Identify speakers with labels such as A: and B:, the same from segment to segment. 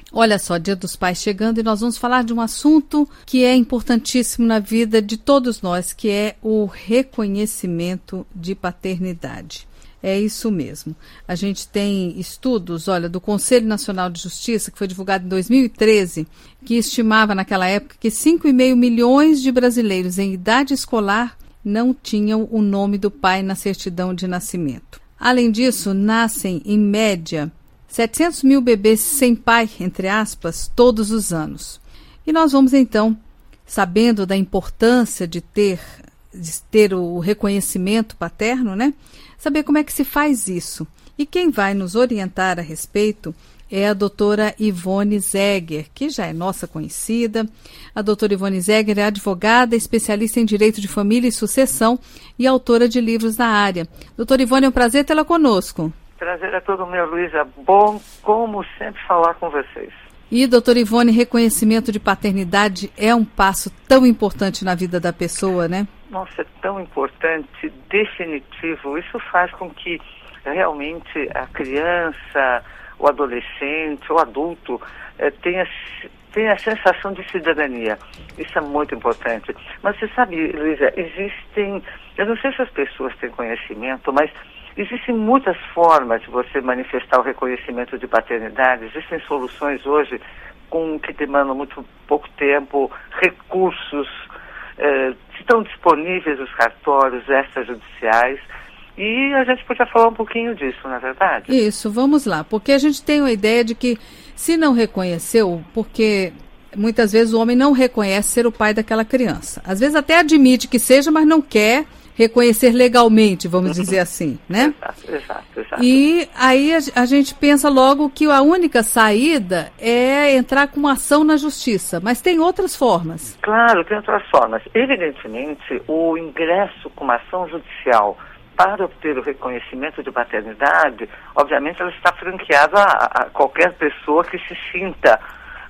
A: Olha só, Dia dos Pais chegando e nós vamos falar de um assunto que é importantíssimo na vida de todos nós, que é o reconhecimento de paternidade. É isso mesmo. A gente tem estudos, olha, do Conselho Nacional de Justiça, que foi divulgado em 2013, que estimava naquela época que 5,5 milhões de brasileiros em idade escolar não tinham o nome do pai na certidão de nascimento. Além disso, nascem, em média, 700 mil bebês sem pai, entre aspas, todos os anos. E nós vamos, então, sabendo da importância de ter o reconhecimento paterno, né? Saber como é que se faz isso. E quem vai nos orientar a respeito é a doutora Ivone Zegger, que já é nossa conhecida. A doutora Ivone Zegger é advogada, especialista em direito de família e sucessão e autora de livros na área. Doutora Ivone, é um prazer tê-la conosco.
B: Prazer é todo meu, Luísa. Bom, como sempre, falar com vocês.
A: E, doutora Ivone, reconhecimento de paternidade é um passo tão importante na vida da pessoa, né?
B: Nossa, é tão importante, definitivo. Isso faz com que realmente a criança, o adolescente, o adulto tenha a sensação de cidadania. Isso é muito importante. Mas você sabe, Luísa, eu não sei se as pessoas têm conhecimento, mas existem muitas formas de você manifestar o reconhecimento de paternidade. Existem soluções hoje que demandam muito pouco tempo, recursos, estão disponíveis os cartórios extrajudiciais, e a gente podia falar um pouquinho disso, não é verdade?
A: Isso, vamos lá, porque a gente tem a ideia de que se não reconheceu, porque muitas vezes o homem não reconhece ser o pai daquela criança. Às vezes até admite que seja, mas não quer reconhecer legalmente, vamos dizer assim, né?
B: Exato.
A: E aí a gente pensa logo que a única saída é entrar com uma ação na justiça, mas tem outras formas.
B: Claro, tem outras formas. Evidentemente, o ingresso com uma ação judicial para obter o reconhecimento de paternidade, obviamente ela está franqueada a qualquer pessoa que se sinta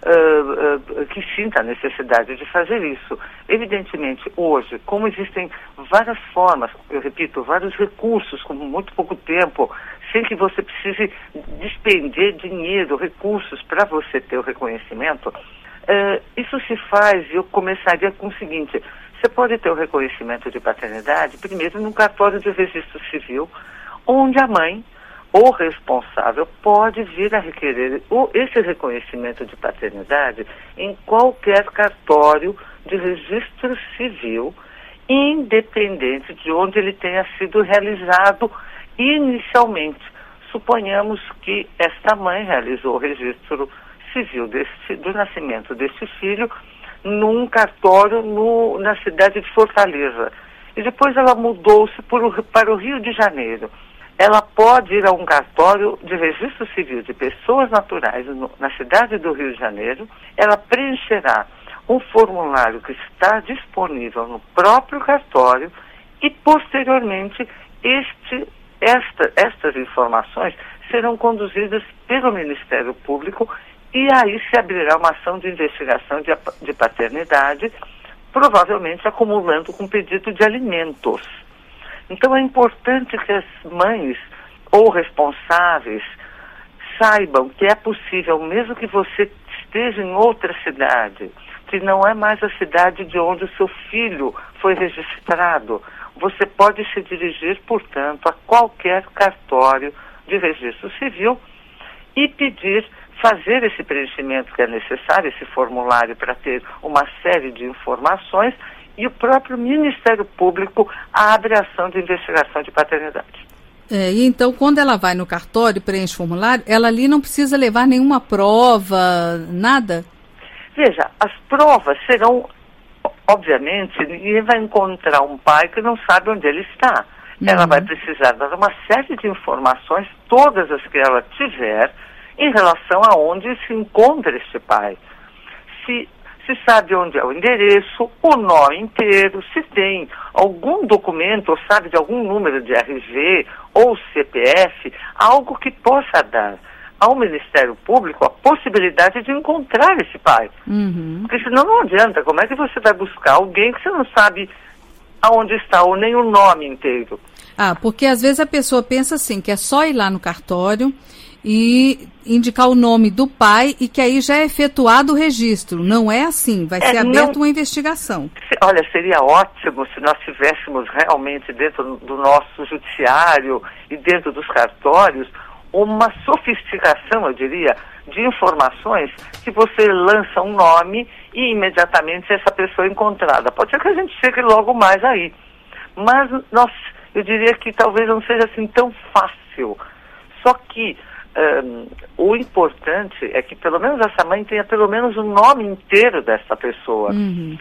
B: a necessidade de fazer isso. Evidentemente, hoje, como existem várias formas, eu repito, vários recursos, com muito pouco tempo, sem que você precise despender dinheiro, recursos para você ter o reconhecimento, isso se faz, eu começaria com o seguinte: você pode ter o reconhecimento de paternidade, primeiro, num cartório de registro civil, onde a mãe o responsável pode vir a requerer esse reconhecimento de paternidade em qualquer cartório de registro civil, independente de onde ele tenha sido realizado inicialmente. Suponhamos que esta mãe realizou o registro civil do nascimento deste filho num cartório na cidade de Fortaleza. E depois ela mudou-se para o Rio de Janeiro. Ela pode ir a um cartório de registro civil de pessoas naturais na cidade do Rio de Janeiro. Ela preencherá um formulário que está disponível no próprio cartório e, posteriormente, estas informações serão conduzidas pelo Ministério Público e aí se abrirá uma ação de investigação de paternidade, provavelmente acumulando com pedido de alimentos. Então é importante que as mães ou responsáveis saibam que é possível, mesmo que você esteja em outra cidade, que não é mais a cidade de onde o seu filho foi registrado, você pode se dirigir, portanto, a qualquer cartório de registro civil e fazer esse preenchimento que é necessário, esse formulário, para ter uma série de informações, e o próprio Ministério Público abre a ação de investigação de paternidade.
A: E então, quando ela vai no cartório, preenche o formulário, ela ali não precisa levar nenhuma prova, nada?
B: Veja, as provas serão, obviamente, ninguém vai encontrar um pai que não sabe onde ele está. Ela vai precisar dar uma série de informações, todas as que ela tiver, em relação a onde se encontra este pai. Se sabe onde é o endereço, o nome inteiro, se tem algum documento, ou sabe de algum número de RG ou CPF, algo que possa dar ao Ministério Público a possibilidade de encontrar esse pai. Porque senão não adianta. Como é que você vai buscar alguém que você não sabe aonde está, ou nem o nome inteiro?
A: Porque às vezes a pessoa pensa assim, que é só ir lá no cartório e indicar o nome do pai e que aí já é efetuado o registro. Não é assim, vai ser aberta uma investigação.
B: Olha, seria ótimo se nós tivéssemos realmente dentro do nosso judiciário e dentro dos cartórios uma sofisticação, eu diria, de informações que você lança um nome e imediatamente essa pessoa é encontrada. Pode ser que a gente chegue logo mais aí, mas eu diria que talvez não seja assim tão fácil. Só que o importante é que pelo menos essa mãe tenha pelo menos o nome inteiro dessa pessoa.
A: Uhum.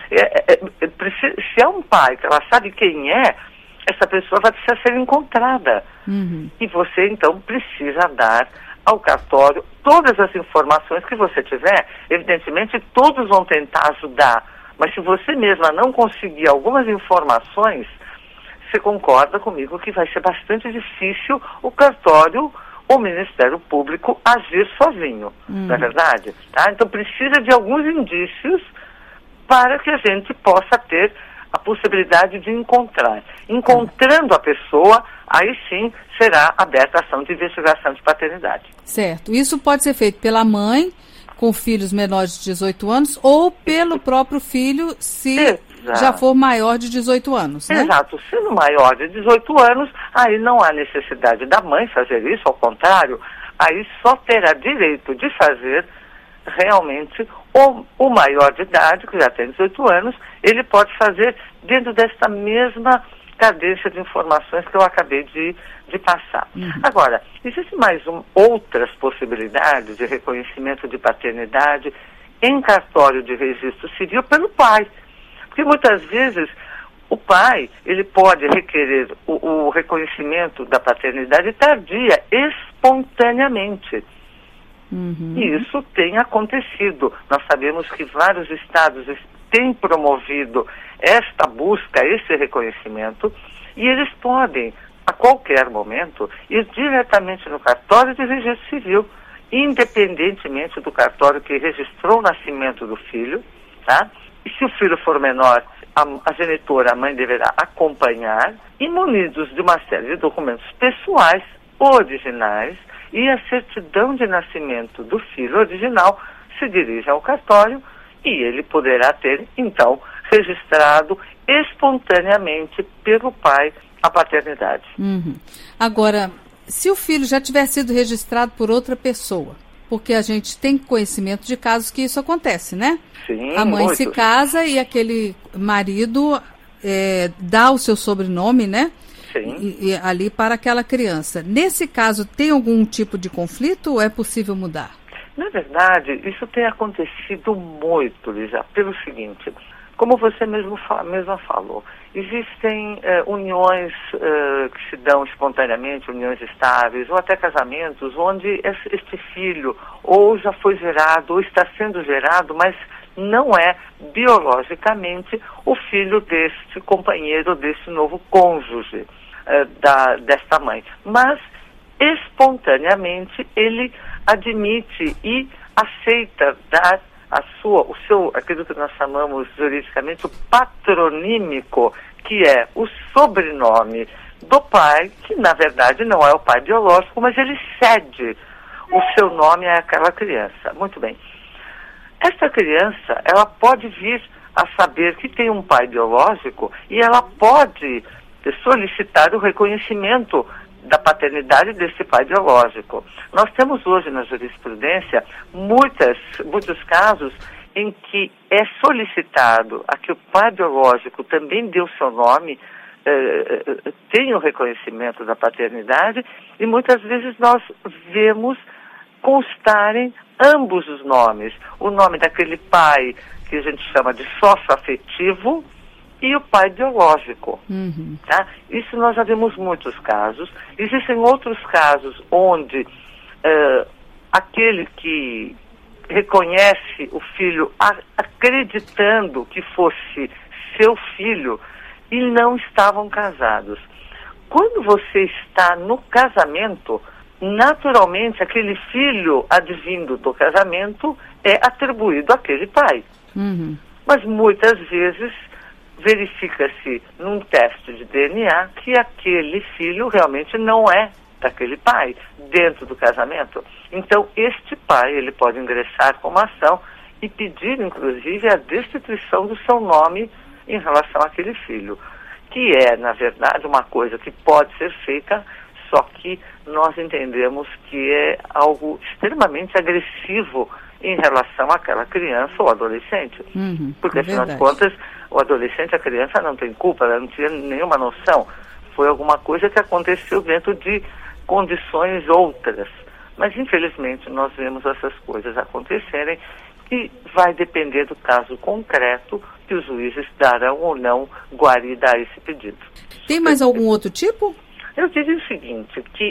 B: Se é um pai que ela sabe quem é, essa pessoa vai precisar ser encontrada.
A: Uhum.
B: E você, então, precisa dar ao cartório todas as informações que você tiver. Evidentemente, todos vão tentar ajudar, mas se você mesma não conseguir algumas informações, você concorda comigo que vai ser bastante difícil o cartório, o Ministério Público, agir sozinho, não é verdade? Tá? Então, precisa de alguns indícios para que a gente possa ter a possibilidade de encontrar. Encontrando a pessoa, aí sim será aberta a ação de investigação de paternidade.
A: Certo. Isso pode ser feito pela mãe, com filhos menores de 18 anos, ou pelo próprio filho, se já for maior de 18 anos, né?
B: Exato. Sendo maior de 18 anos, aí não há necessidade da mãe fazer isso, ao contrário, aí só terá direito de fazer realmente o maior de idade, que já tem 18 anos, ele pode fazer dentro desta mesma cadência de informações que eu acabei de passar.
A: Uhum.
B: Agora, existem mais outras possibilidades de reconhecimento de paternidade em cartório de registro civil pelo pai. Porque muitas vezes o pai, ele pode requerer o reconhecimento da paternidade tardia, espontaneamente.
A: Uhum.
B: E isso tem acontecido. Nós sabemos que vários estados têm promovido esta busca, esse reconhecimento, e eles podem, a qualquer momento, ir diretamente no cartório de registro civil, independentemente do cartório que registrou o nascimento do filho, tá? E se o filho for menor, a genitora, a mãe deverá acompanhar, e munidos de uma série de documentos pessoais originais, e a certidão de nascimento do filho original se dirige ao cartório e ele poderá ter, então, registrado espontaneamente pelo pai a paternidade.
A: Uhum. Agora, se o filho já tiver sido registrado por outra pessoa, porque a gente tem conhecimento de casos que isso acontece, né?
B: Sim,
A: a mãe
B: muito.
A: se casa e aquele marido dá o seu sobrenome, né? E ali para aquela criança. Nesse caso, tem algum tipo de conflito ou é possível mudar?
B: Na verdade, isso tem acontecido muito, Lígia, pelo seguinte, como você mesma falou, existem uniões que se dão espontaneamente, uniões estáveis, ou até casamentos, onde este filho ou já foi gerado, ou está sendo gerado, mas não é biologicamente o filho deste companheiro, deste novo cônjuge. Desta mãe, mas espontaneamente ele admite e aceita dar aquilo que nós chamamos juridicamente o patronímico, que é o sobrenome do pai, que na verdade não é o pai biológico, mas ele cede o seu nome àquela criança. Muito bem. Esta criança, ela pode vir a saber que tem um pai biológico e ela pode solicitar o reconhecimento da paternidade desse pai biológico. Nós temos hoje na jurisprudência muitos casos em que é solicitado a que o pai biológico também dê o seu nome, tenha o reconhecimento da paternidade, e muitas vezes nós vemos constarem ambos os nomes. O nome daquele pai que a gente chama de sócio afetivo e o pai biológico.
A: Uhum.
B: Tá? Isso nós já vimos muitos casos. Existem outros casos onde aquele que reconhece o filho acreditando que fosse seu filho e não estavam casados. Quando você está no casamento, naturalmente aquele filho advindo do casamento é atribuído àquele pai.
A: Uhum.
B: Mas muitas vezes verifica-se num teste de DNA que aquele filho realmente não é daquele pai dentro do casamento. Então, este pai, ele pode ingressar com uma ação e pedir, inclusive, a destituição do seu nome em relação àquele filho, que é, na verdade, uma coisa que pode ser feita, só que nós entendemos que é algo extremamente agressivo em relação àquela criança ou adolescente. Porque, afinal de contas, o adolescente, a criança não tem culpa, ela não tinha nenhuma noção. Foi alguma coisa que aconteceu dentro de condições outras. Mas, infelizmente, nós vemos essas coisas acontecerem e vai depender do caso concreto que os juízes darão ou não guarida a esse pedido.
A: Tem mais algum outro tipo?
B: Eu diria o seguinte, que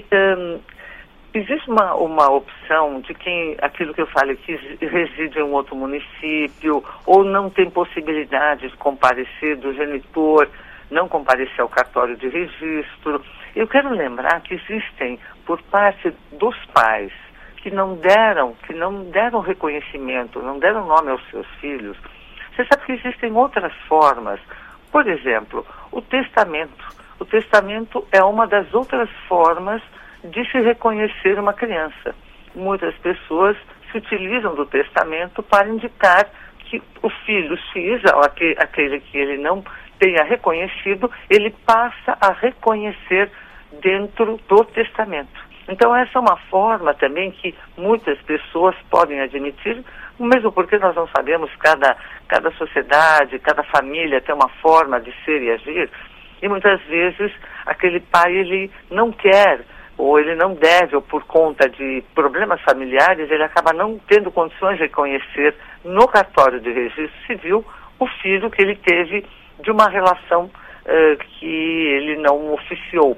B: existe uma opção de quem, aquilo que eu falei, que reside em um outro município ou não tem possibilidade de comparecer, do genitor não comparecer ao cartório de registro. Eu quero lembrar que existem, por parte dos pais, que não deram reconhecimento, não deram nome aos seus filhos. Você sabe que existem outras formas. Por exemplo, o testamento. O testamento é uma das outras formas de se reconhecer uma criança. Muitas pessoas se utilizam do testamento para indicar que o filho X, ou aquele que ele não tenha reconhecido, ele passa a reconhecer dentro do testamento. Então, essa é uma forma também que muitas pessoas podem admitir, mesmo porque nós não sabemos, cada sociedade, cada família tem uma forma de ser e agir, e muitas vezes aquele pai, ele não quer, ou ele não deve, ou por conta de problemas familiares, ele acaba não tendo condições de reconhecer no cartório de registro civil o filho que ele teve de uma relação que ele não oficiou.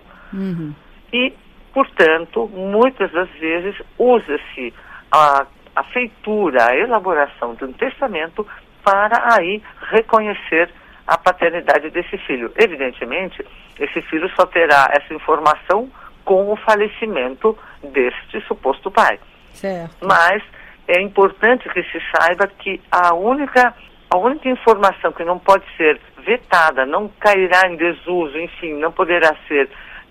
B: E, portanto, muitas das vezes usa-se a feitura, a elaboração de um testamento para aí reconhecer a paternidade desse filho. Evidentemente, esse filho só terá essa informação com o falecimento deste suposto pai.
A: Certo.
B: Mas é importante que se saiba que a única informação que não pode ser vetada, não cairá em desuso, enfim, não poderá ser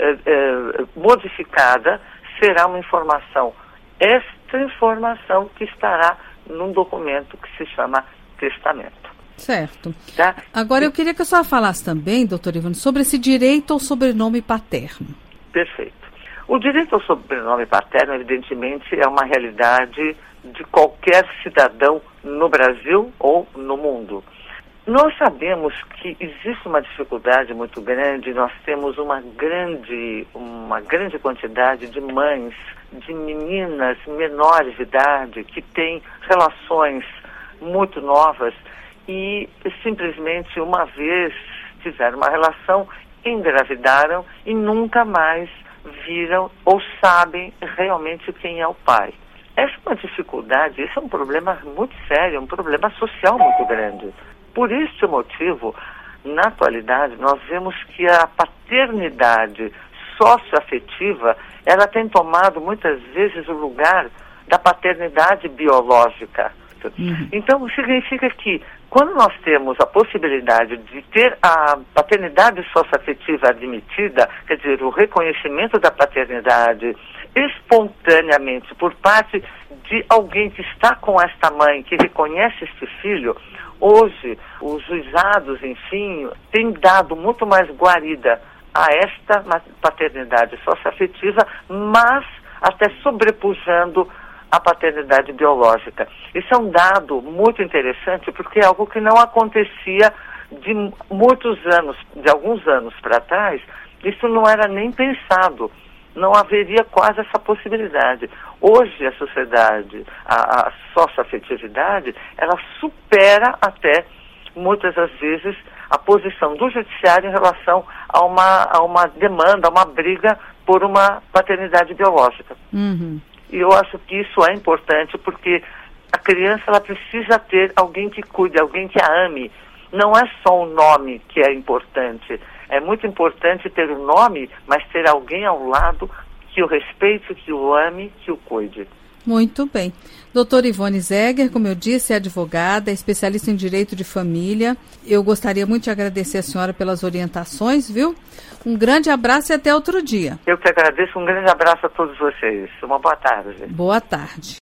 B: modificada, será uma informação, esta informação que estará num documento que se chama testamento.
A: Certo.
B: Tá?
A: Agora eu queria que a senhora falasse também, doutor Ivone, sobre esse direito ao sobrenome paterno.
B: Perfeito. O direito ao sobrenome paterno, evidentemente, é uma realidade de qualquer cidadão no Brasil ou no mundo. Nós sabemos que existe uma dificuldade muito grande, nós temos uma grande quantidade de mães, de meninas menores de idade, que têm relações muito novas e simplesmente uma vez tiveram uma relação, engravidaram e nunca mais viram ou sabem realmente quem é o pai. Essa é uma dificuldade, esse é um problema muito sério, um problema social muito grande. Por este motivo, na atualidade, nós vemos que a paternidade socioafetiva, ela tem tomado muitas vezes o lugar da paternidade biológica. Então, significa que quando nós temos a possibilidade de ter a paternidade socioafetiva admitida, quer dizer, o reconhecimento da paternidade espontaneamente por parte de alguém que está com esta mãe, que reconhece este filho, hoje os juizados, enfim, têm dado muito mais guarida a esta paternidade socioafetiva, mas até sobrepujando a paternidade biológica. Isso é um dado muito interessante, porque é algo que não acontecia de alguns anos para trás. Isso não era nem pensado, não haveria quase essa possibilidade. Hoje a sociedade, a socioafetividade, ela supera até, muitas das vezes, a posição do judiciário em relação a uma demanda, a uma briga por uma paternidade biológica. E eu acho que isso é importante, porque a criança, ela precisa ter alguém que cuide, alguém que a ame. Não é só o nome que é importante. É muito importante ter o nome, mas ter alguém ao lado que o respeite, que o ame, que o cuide.
A: Muito bem. Doutora Ivone Zegger, como eu disse, é advogada, é especialista em direito de família. Eu gostaria muito de agradecer a senhora pelas orientações, viu? Um grande abraço e até outro dia.
B: Eu que agradeço, um grande abraço a todos vocês. Uma boa tarde.
A: Boa tarde.